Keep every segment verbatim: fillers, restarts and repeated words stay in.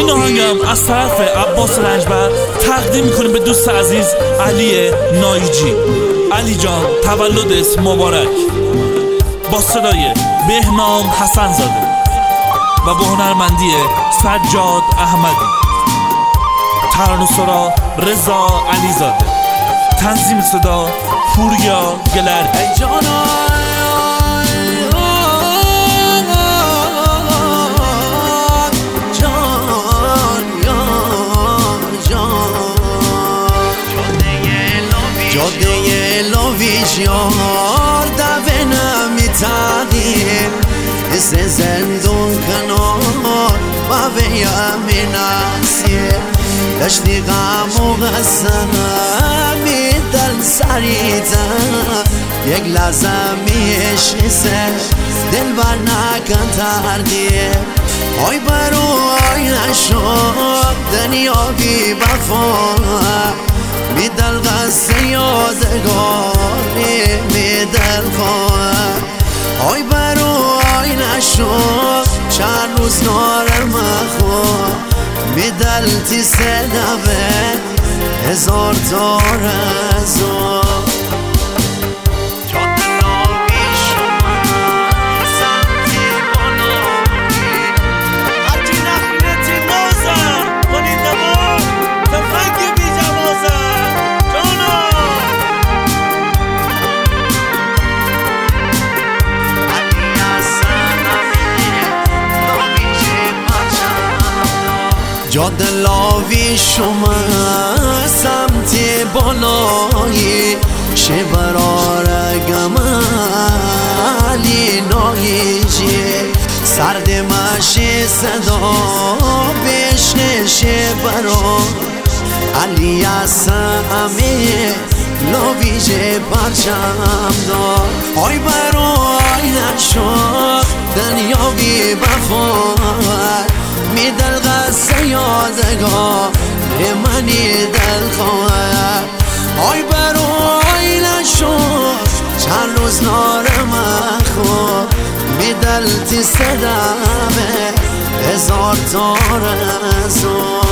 این آهنگم از طرف عباس رنجبر تقدیم میکنیم به دوست عزیز علی نایجی. علی جان تولدت مبارک. با صدای بهنام حسن زاده و با هنرمندی سجاد احمدی، ترانه‌سرا رضا علیزاده، تنظیم صدا پوریا گلردی. ای جانا جاده لاویش یار دوه نمیتادیم از زندون کنار و به یمین اسیر دشتی غم و غصه میدل سریتا یک لحظه میشیسه دل بر نکن تردیه آی برو آی نشد دنیا بی بفا می دل غصه یادگاری می دل خواه آی برو آی نشد چند روز نارم خواه می دل تی سدوه هزار تا رزا جاده لاویش اومد سمت بالایی شه براره گمالی نایجی سرد مشه صدا بشنشه برا علی اسمی لاویش پرچم دار آی برو آی نشد دنیا بی بفار می دل غصه یادگاه منی دل خواه آی برو آی نشد چند روز نارم خواه می دل تی صدمه هزار تا رزا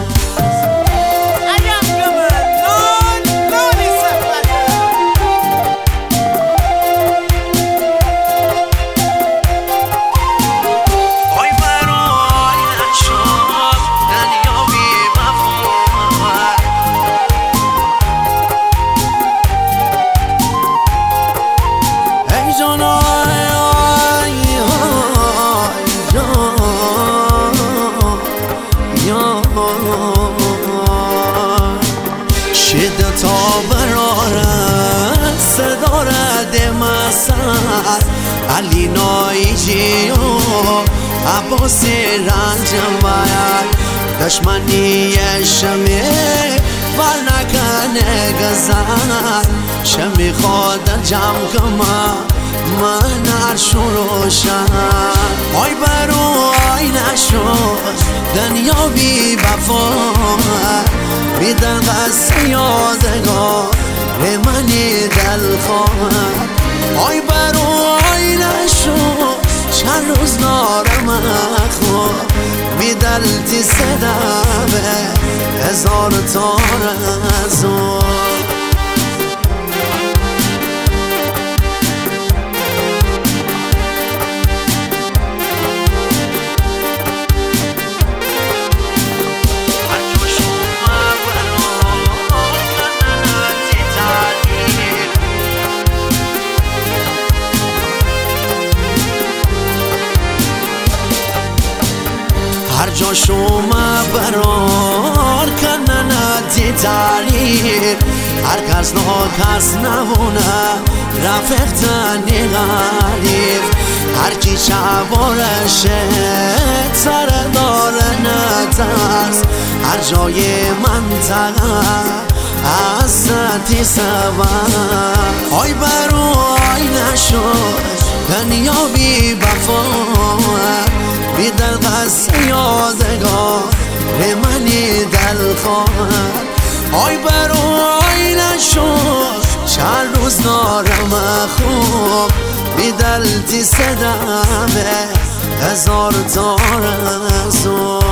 شده تا براره صدا رد مسر علی نایجی و عباس رنجم باید دشمنی شمی بر نکنه گذر شمی خود در جمع کما من عرشو روشن آی برو آی نشد دنیا بی بفا بی دل غصه یادگاه منی دل خواهد آی برو آی نشد چند روز نارم خواه بی دل تی صدمه هزار تا رزا هر جا شما برار کنن تی تاریر هر کس نه کس نبونه رفیق تنی غریب هر کی چوارشه سر داره نترس هر جای منطقه از تی سبب آی برو آی نشد دنیا بی بفا بی دل غصه یادگاه منی دل خواهد آی برو آی نشد چند روز نارم خوب بی دل تی صدمه هزار تا رزا